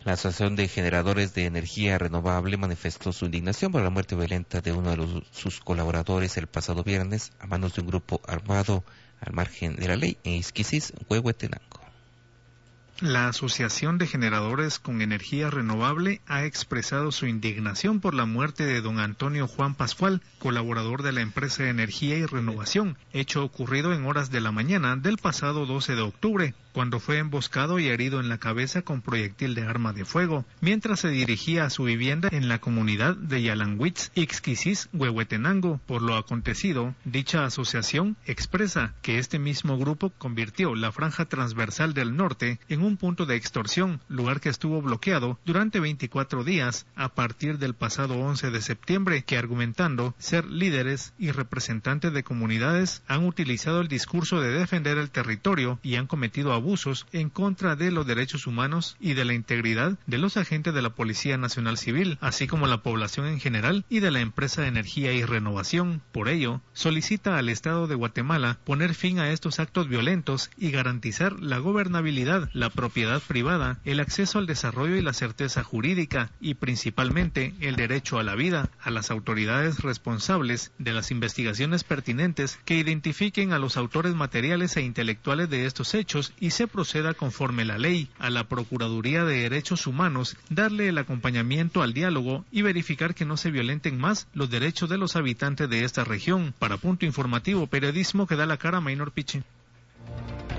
La Asociación de Generadores de Energía Renovable manifestó su indignación por la muerte violenta de uno de sus colaboradores el pasado viernes a manos de un grupo armado al margen de la ley en Ixquisis, Huehuetenango. La Asociación de Generadores con Energía Renovable ha expresado su indignación por la muerte de don Antonio Juan Pascual, colaborador de la empresa de Energía y Renovación, hecho ocurrido en horas de la mañana del pasado 12 de octubre, cuando fue emboscado y herido en la cabeza con proyectil de arma de fuego, mientras se dirigía a su vivienda en la comunidad de Yalanhuitz, Ixquisis, Huehuetenango. Por lo acontecido, dicha asociación expresa que este mismo grupo convirtió la franja transversal del norte en un punto de extorsión, lugar que estuvo bloqueado durante 24 días a partir del pasado 11 de septiembre, que argumentando ser líderes y representantes de comunidades han utilizado el discurso de defender el territorio y han cometido abusos en contra de los derechos humanos y de la integridad de los agentes de la Policía Nacional Civil, así como la población en general y de la empresa de Energía y Renovación. Por ello, solicita al Estado de Guatemala poner fin a estos actos violentos y garantizar la gobernabilidad, la propiedad privada, el acceso al desarrollo y la certeza jurídica, y principalmente el derecho a la vida, a las autoridades responsables de las investigaciones pertinentes que identifiquen a los autores materiales e intelectuales de estos hechos y se proceda conforme la ley, a la Procuraduría de Derechos Humanos darle el acompañamiento al diálogo y verificar que no se violenten más los derechos de los habitantes de esta región. Para Punto Informativo, periodismo que da la cara, Maynor Pichi.